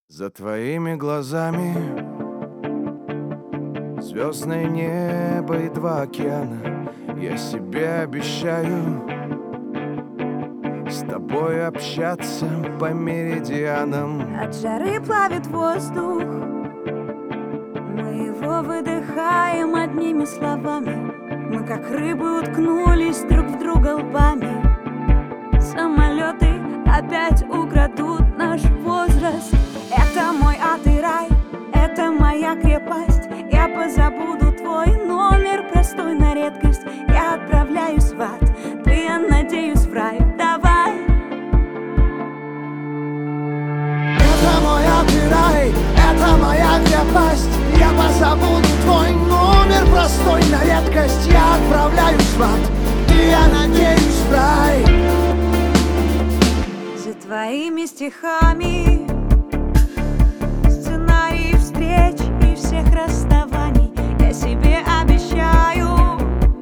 За твоими глазами звездное небо и два океана. Я себе обещаю с тобой общаться по меридианам. От жары плавит воздух, мы его выдыхаем одними словами. Мы как рыбы уткнулись друг в друга лбами. Самолеты опять украдут наш возраст. Это мой ад и рай, это моя крепость. Я позабуду твой номер, простой на редкость. Я отправляюсь в ад, ты, я надеюсь, в рай. Давай. Это мой ад и рай, это моя крепость. Я позабуду твой номер, простой на редкость. Я отправляюсь в ад, и я надеюсь, в рай. За твоими стихами сценарий встреч и всех расставаний. Я себе обещаю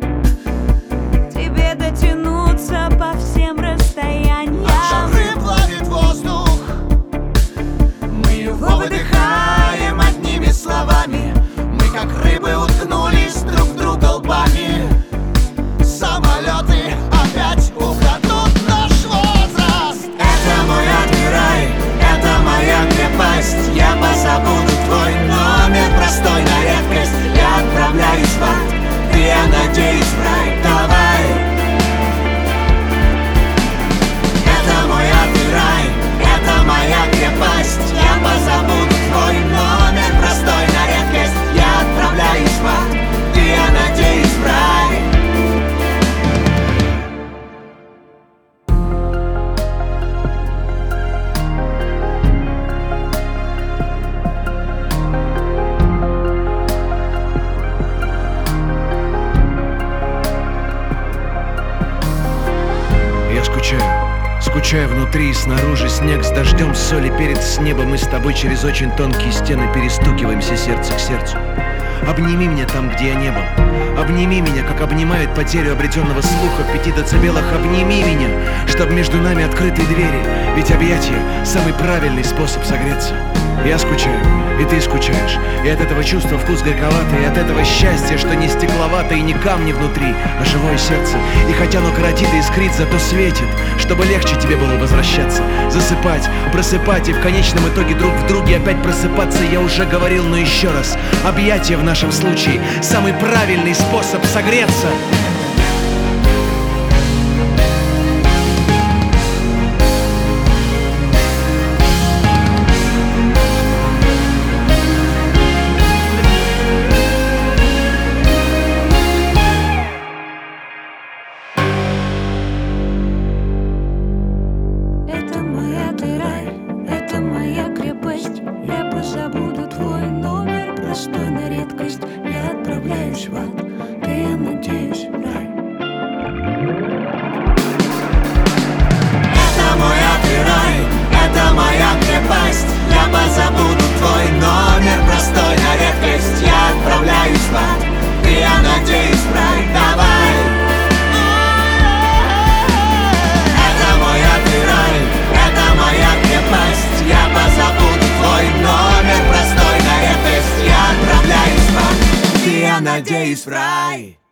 тебе дотянуться по всем расстояниям. От жары плавит воздух, мы его выдыхаем одними словами. Мы как рыбы уткнулись друг в друга лбами. Самолеты опять украдут наш возраст. Это мой ад и рай, это моя крепость. Я позабуду твой номер, простой на редкость. Я отправляюсь в ад, и я надеюсь, в рай. Давай. Это мой ад и рай, это моя крепость. Я позабуду твой номер, простой на редкость. Я отправляюсь в ад, и я надеюсь, в рай. Скучаю внутри и снаружи. Снег с дождем, соль и перец с неба. Мы с тобой через очень тонкие стены перестукиваемся сердце к сердцу. Обними меня там, где я не был. Обними меня, как обнимают потерю обретенного слуха в 5 децибелах. Обними меня, чтоб между нами открыты двери. Ведь объятия — самый правильный способ согреться. Я скучаю, и ты скучаешь. И от этого чувства вкус горьковатый. И от этого счастья, что не стекловато и не камни внутри, а живое сердце. И хотя оно коротит и искрит, зато светит, чтобы легче тебе было возвращаться. Засыпать, просыпать и в конечном итоге друг в друге опять просыпаться. Я уже говорил, но еще раз. Объятия в нашем случае — самый правильный способ согреться. Это мой ад и рай, это моя крепость. Я позабуду твой номер, простой на редкость. Я отправляюсь в ад, и я надеюсь, в рай. Это мой ад и рай, это моя крепость. Я позабуду твой номер, простой на редкость. Я отправляюсь в ад, и я надеюсь, в рай. Давай. Это мой ад и рай, это моя крепость. Я позабуду твой номер, простой на редкость. Я отправляюсь в ад, и я надеюсь, в рай.